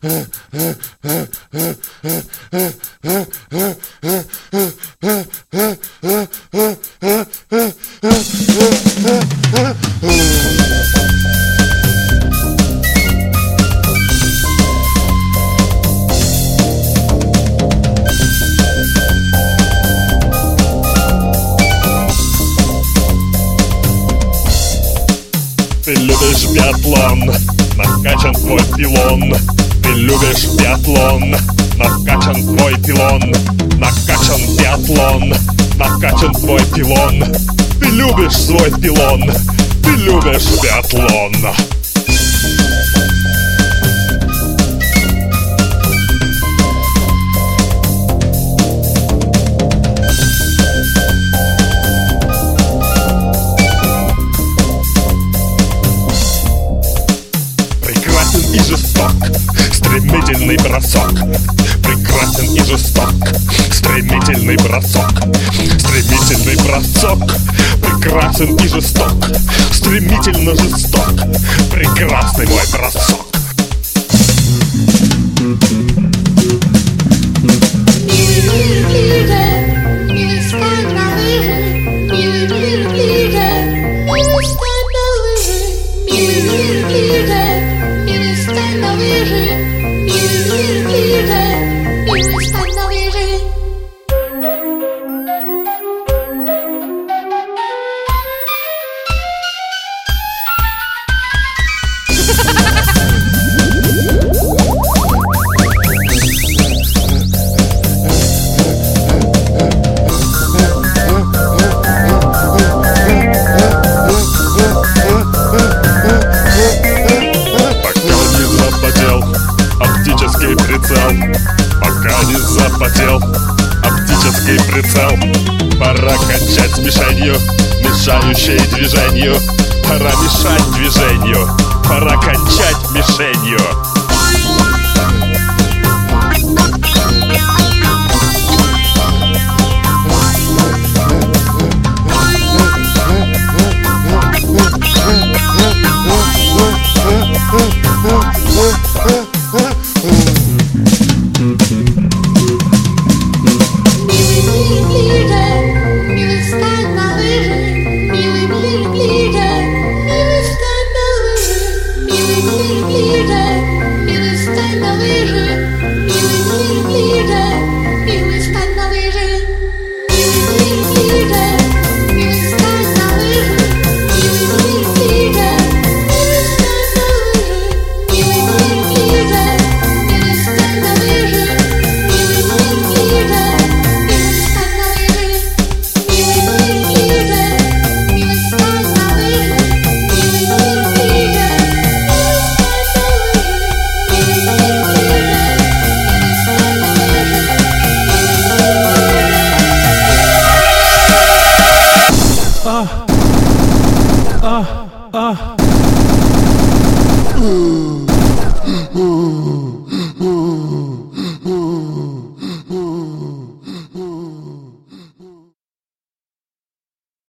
Ты любишь биатлон, накачан твой пилон. Ты любишь биатлон, накачан твой пилон. Накачан биатлон, накачан твой пилон. Ты любишь свой пилон, ты любишь биатлон. И жесток, стремительный бросок. Прекрасен и жесток, стремительный бросок. Стремительный бросок. Прекрасен и жесток, стремительно жесток. Прекрасный мой бросок. Пока не запотел оптический прицел. Пора кончать с мишенью, мешающей движению. Пора мешать движению, пора кончать мишенью.